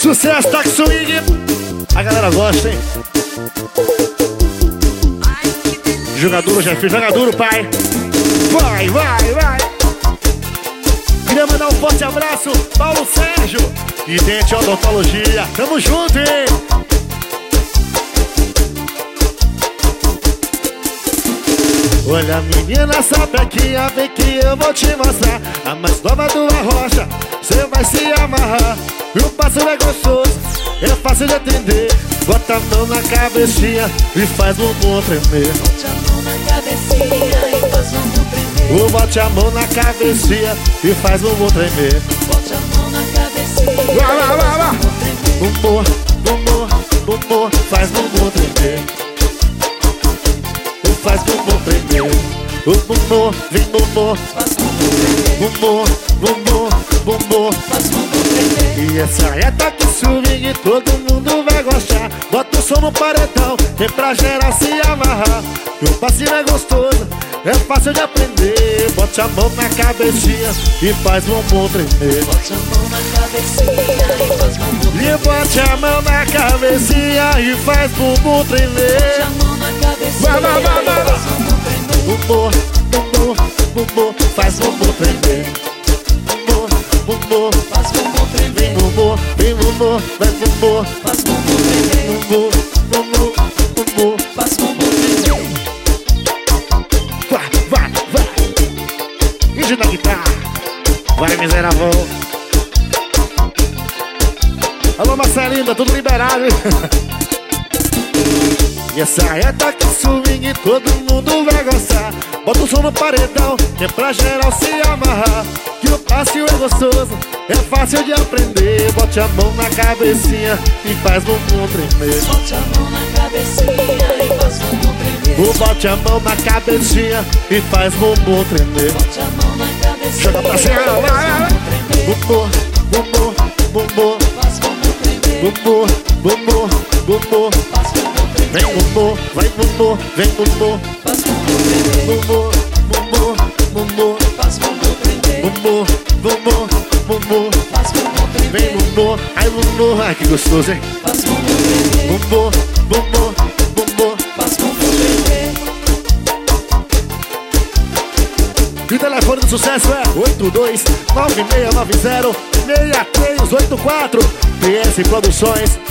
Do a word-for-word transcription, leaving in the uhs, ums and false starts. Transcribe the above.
Sucesso, Toque Swing. A galera gosta, hein? Jogador, já fez jogador, pai. Vai, vai, vai. Queria mandar um forte abraço, Paulo Sérgio e Dente Odontologia. Tamo junto, hein? Olha, menina, sabe aqui, a vem que eu vou te mostrar. A mais nova do Arrocha, cê vai se amarrar. E o passo é gostoso, é fácil de atender. Bota a mão na cabecinha e faz o bumbum tremer. Bote a mão na cabecinha e faz o bumbum tremer. Oh, bote a mão na cabecinha e faz o bumbum tremer. Bote a mão na cabecinha. Vai, vai, vai, vai. Bumbum, bumbum, bumbum, faz o bumbum tremer. Faz bumbum tremer. O bumbum, vem bumbum. Faz bumbum tremer. Bumbum, bumbum, bumbum. Faz bumbum tremer. E essa é Toque Swing, todo mundo vai gostar. Bota o som no paredão, vem pra geral se amarrar. E o passinho é gostoso, é fácil de aprender. Bote a mão na cabecinha e faz bumbum tremer. Bote a mão na cabecinha e faz bumbum tremer. E bote a mão na cabecinha e faz bumbum tremer. Bote a mão na cabecinha vai, vai, vai, vai. e faz bumbum tremer. Bumbum, bumbum, bumbum, faz bumbum tremer. Bumbum, bumbum, faz bumbum tremer. Vem bumbum, vem bumbum, vai bumbum. Faz bumbum tremer. Bumbum, bumbum, bumbum. Faz bumbum tremer. Vai, vai, vai. Índio na guitarra. Vai, miserável. Alô, Marcelinho, tá tudo liberado, hein? E essa é Toque Swing, todo mundo vai gostar. Bota o som no paredão, que é pra geral se amarrar. Que o passinho é gostoso, é fácil de aprender. Bote a mão na cabecinha e faz o bumbum tremer. Bote a mão na cabecinha e faz bumbum tremer. O bote a mão na cabecinha e faz o bumbum tremer. Bote a mão na cabecinha. Joga pra cima, vai, vai. Bumbum, bumbum, bumbum. Faz bumbum tremer. Bumbum, bumbum, bumbum. Faz bumbum tremer. Vem bumbum, vai bumbum, vem bumbum. Faz bumbum tremer. Bumbum, bumbum, bumbum. Faz bumbum tremer. Bumbum, bumbum, bumbum. Faz bumbum Vem tremer. bumbum, ai bumbum, ai que gostoso, hein? Faz bumbum tremer. Bumbum, bumbum, bumbum. Faz bumbum tremer. E o telefone do sucesso é oito dois nove seis nove zero seis três oito quatro. P S Produções.